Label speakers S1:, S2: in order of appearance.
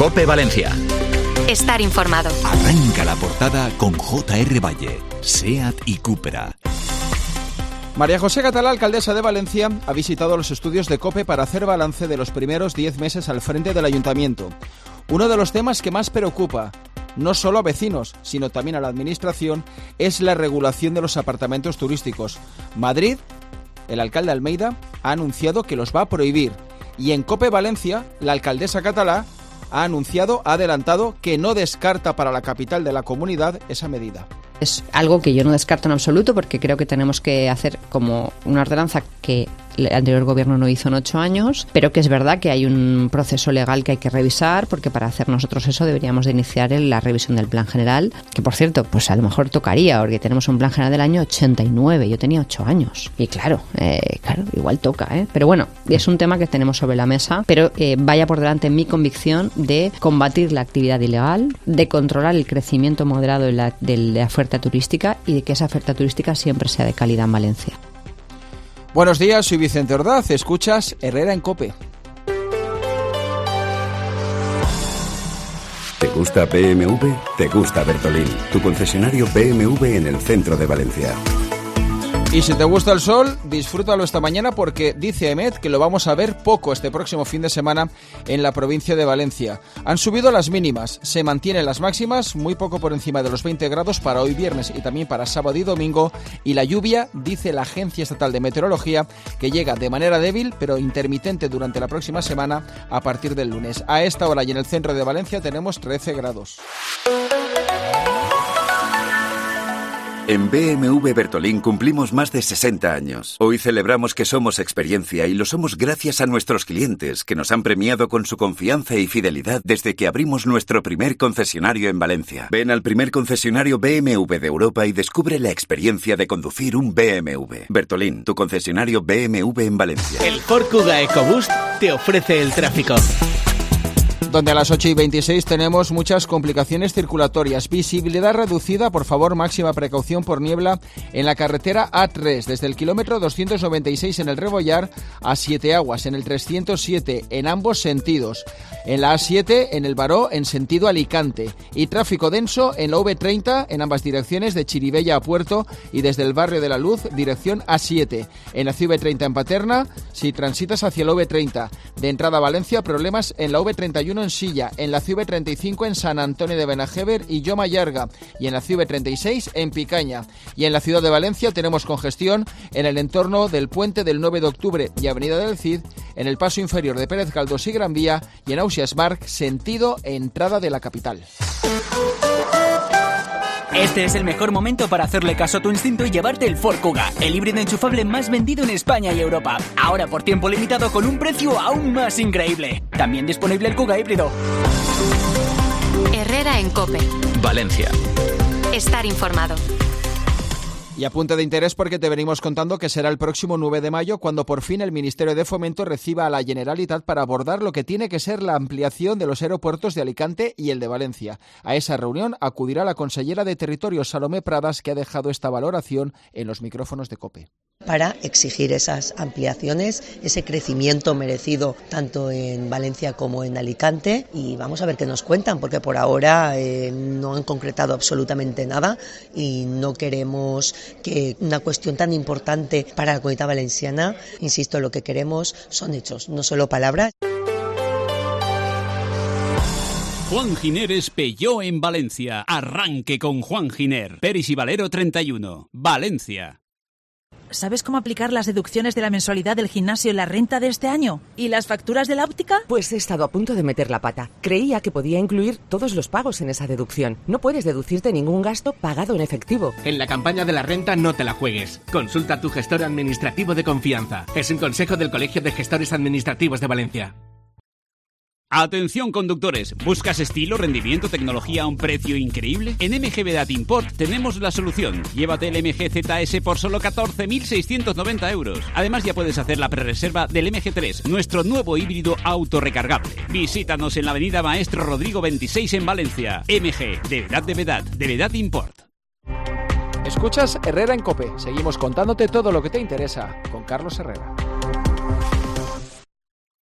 S1: COPE Valencia.
S2: Estar informado.
S3: Arranca la portada con J.R. Valle, SEAT y Cupra.
S4: María José Catalá, alcaldesa de Valencia, ha visitado los estudios de COPE para hacer balance de los primeros 10 meses al frente del ayuntamiento. Uno de los temas que más preocupa, no solo a vecinos, sino también a la administración, es la regulación de los apartamentos turísticos. Madrid, el alcalde Almeida, ha anunciado que los va a prohibir. Y en COPE Valencia, la alcaldesa Catalá ha adelantado que no descarta para la capital de la comunidad esa medida.
S5: Es algo que yo no descarto en absoluto, porque creo que tenemos que hacer como una ordenanza que el anterior gobierno no hizo en 8 años, pero que es verdad que hay un proceso legal que hay que revisar, porque para hacer nosotros eso deberíamos de iniciar la revisión del plan general, que por cierto, pues a lo mejor tocaría, porque tenemos un plan general del año 89, yo tenía 8 años, y claro, igual toca, pero bueno, es un tema que tenemos sobre la mesa, pero vaya por delante mi convicción de combatir la actividad ilegal, de controlar el crecimiento moderado de la oferta turística y de que esa oferta turística siempre sea de calidad en Valencia.
S4: Buenos días, soy Vicente Ordaz, escuchas Herrera en COPE.
S6: ¿Te gusta BMW? ¿Te gusta Bertolín? Tu concesionario BMW en el centro de Valencia.
S4: Y si te gusta el sol, disfrútalo esta mañana porque dice EMET que lo vamos a ver poco este próximo fin de semana en la provincia de Valencia. Han subido las mínimas, se mantienen las máximas, muy poco por encima de los 20 grados para hoy viernes y también para sábado y domingo. Y la lluvia, dice la Agencia Estatal de Meteorología, que llega de manera débil pero intermitente durante la próxima semana a partir del lunes. A esta hora y en el centro de Valencia tenemos 13 grados.
S6: En BMW Bertolín cumplimos más de 60 años. Hoy celebramos que somos experiencia y lo somos gracias a nuestros clientes que nos han premiado con su confianza y fidelidad desde que abrimos nuestro primer concesionario en Valencia. Ven al primer concesionario BMW de Europa y descubre la experiencia de conducir un BMW. Bertolín, tu concesionario BMW en Valencia.
S7: El Ford Kuga EcoBoost te ofrece el tráfico.
S4: Donde a las 8:26 tenemos muchas complicaciones circulatorias. Visibilidad reducida, por favor, máxima precaución por niebla en la carretera A3, desde el kilómetro 296 en el Rebollar a Siete Aguas, en el 307, en ambos sentidos. En la A7, en el Baró, en sentido Alicante. Y tráfico denso en la V30, en ambas direcciones, de Chirivella a Puerto y desde el barrio de la Luz, dirección A7. En la CV30 en Paterna, si transitas hacia la V30. De entrada a Valencia, problemas en la V31 en Silla, en la CV35 en San Antonio de Benajever y Lloma Llarga, y en la CV36 en Picaña. Y en la ciudad de Valencia tenemos congestión en el entorno del puente del 9 de octubre y Avenida del Cid, en el paso inferior de Pérez Galdós y Gran Vía y en Ausiàs Marc, sentido entrada de la capital.
S7: Este es el mejor momento para hacerle caso a tu instinto y llevarte el Ford Kuga, el híbrido enchufable más vendido en España y Europa. Ahora por tiempo limitado con un precio aún más increíble. También disponible el Kuga híbrido.
S2: Herrera en COPE.
S1: Valencia.
S2: Estar informado.
S4: Y apunte de interés porque te venimos contando que será el próximo 9 de mayo cuando por fin el Ministerio de Fomento reciba a la Generalitat para abordar lo que tiene que ser la ampliación de los aeropuertos de Alicante y el de Valencia. A esa reunión acudirá la consellera de Territorio, Salomé Pradas, que ha dejado esta valoración en los micrófonos de COPE.
S8: Para exigir esas ampliaciones, ese crecimiento merecido tanto en Valencia como en Alicante, y vamos a ver qué nos cuentan, porque por ahora no han concretado absolutamente nada y no queremos que una cuestión tan importante para la Comunidad Valenciana, insisto, lo que queremos son hechos, no solo palabras.
S9: Juan Giner Peugeot en Valencia. Arranque con Juan Giner. Peris y Valero 31, Valencia.
S10: ¿Sabes cómo aplicar las deducciones de la mensualidad del gimnasio en la renta de este año? ¿Y las facturas de la óptica?
S11: Pues he estado a punto de meter la pata. Creía que podía incluir todos los pagos en esa deducción. No puedes deducirte ningún gasto pagado en efectivo.
S12: En la campaña de la renta no te la juegues. Consulta a tu gestor administrativo de confianza. Es un consejo del Colegio de Gestores Administrativos de Valencia.
S9: Atención conductores, ¿buscas estilo, rendimiento, tecnología a un precio increíble? En MG Vedat Import tenemos la solución. Llévate el MG ZS por solo 14.690 euros. Además ya puedes hacer la prerreserva del MG3, nuestro nuevo híbrido autorrecargable. Visítanos en la avenida Maestro Rodrigo 26 en Valencia. MG, de Vedat Import.
S4: Escuchas Herrera en COPE. Seguimos contándote todo lo que te interesa con Carlos Herrera.